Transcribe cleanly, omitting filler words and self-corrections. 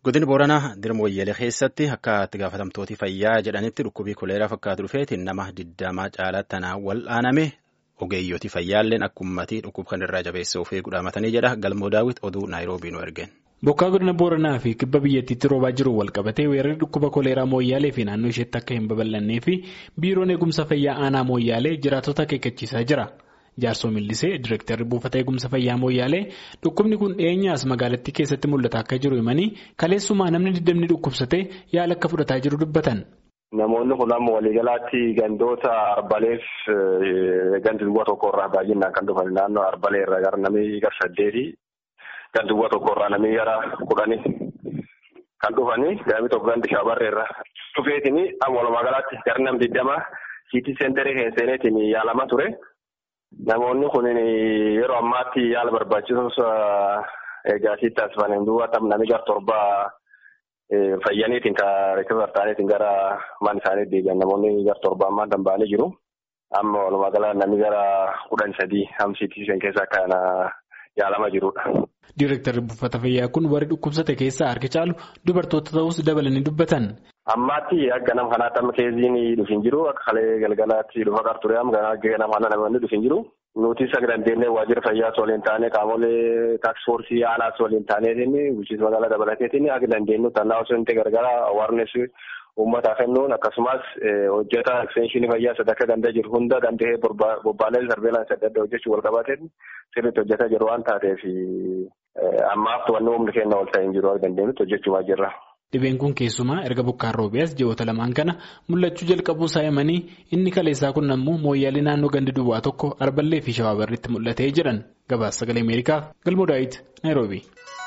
Godina Booranaa dirma wayyalee keessatti akka itti gaafatamtooti fayyaa jedhanitti dhukkubii koleeraa fakkaatu dhufeetiin nama 20 caalaa tanaa wal'aaname ogeeyyooti fayyaalleen akka uummatii dhukkub kan irraa jabeessuuf gudhaamatanii jedha Galmoo Daawit oduu Naayiroobii nu ergeen. Bokkaa godina Booranaa fi kibba biyyattiitti roobaa jiru walqabatee weerarri dhukkuba koleeraa Mooyyaalee fi naannoo isheetti akka hin babal'annee fi biiroon eegumsa fayyaa aanaa Mooyyaalee jiraattota akeekkachiisaa jira. Jaarsoo Millisee Direektarri buufata eegumsa fayyaa Mooyyaalee dhukkubni kun dhiyeenyaas magaalattii keessatti mul'ata akka jiru himanii kaleessumaa namni 20 dhukkubsatee yaala akka fudhataa jiru dubbatan. Namoonni kun amma waliigalaatti gandoota Arbaleef gandi duwwaa tokkorraa baay'inaan kan dhufan naannoo Arbalee irraa gara namni gara 8 gandi duwwaa tokkorraa namni gara 10 kan dhufanii gandi tokko gandi Shaabarree irraa dhufeetini amma walumaa galaatti gara namni 20 siitii seenterii keessatti yaalamaa ture. Namoonni kun yeroo ammaatti yaala barbaachisus eegaasii taasifamanii duuba namni gara 7 fayyaniitiin kan rikifartaaniitiin gara mana isaanii deebi'an namoonni gara 7 ammaa damba'anii jiru. Amma walumaa gala namni gara 13 hamsiitii keessaa kan yaalamaa jirudha. Direektarri buufata fayyaa kun warri dhukkubsate keessaa harki caalu dubartoota ta'us dabalanii dubbatan. Ammaatti akka nama kanaatti amma keessiin dhufin jiru akka kalee galgalaatti dhufa qarture amma akka nama kana namoonni dhufin jiru. Nuti sagantaalee waajjira fayyaas waliin taanee qaamolee taaksifoorsii aanaas waliin taanee bulchiinsa magaalaa dabalateetiin akka dandeenyu tannaa osoo hin ta'e gargaara awaarnes uummataa kennuun akkasumas hojjeta ekstenshinii fayyaa sadarkaa dandaa jiru hunda danda'ee bobbaalee sarbeelaan adda addaa hojjechuu wal qabateen sirriitti hojjetaa jiru waan taateef ammaaf to'annoo humna keenya ol ta'een jiru akka dandeenyutti hojjechuu waajjirra. Dhibeen kun keessumaa erga bokkaan roobees ji'oota lamaan kana mul'achuu jalqabuu isaa himanii inni kaleessaa kun ammoo Mooyyaalee naannoo gandi duwwaa tokko Arballee fi Shawaabarriitti mul'atee jiran. Gabaasa Sagalee Ameerikaaf Galmoo Daawit Naayiroobii.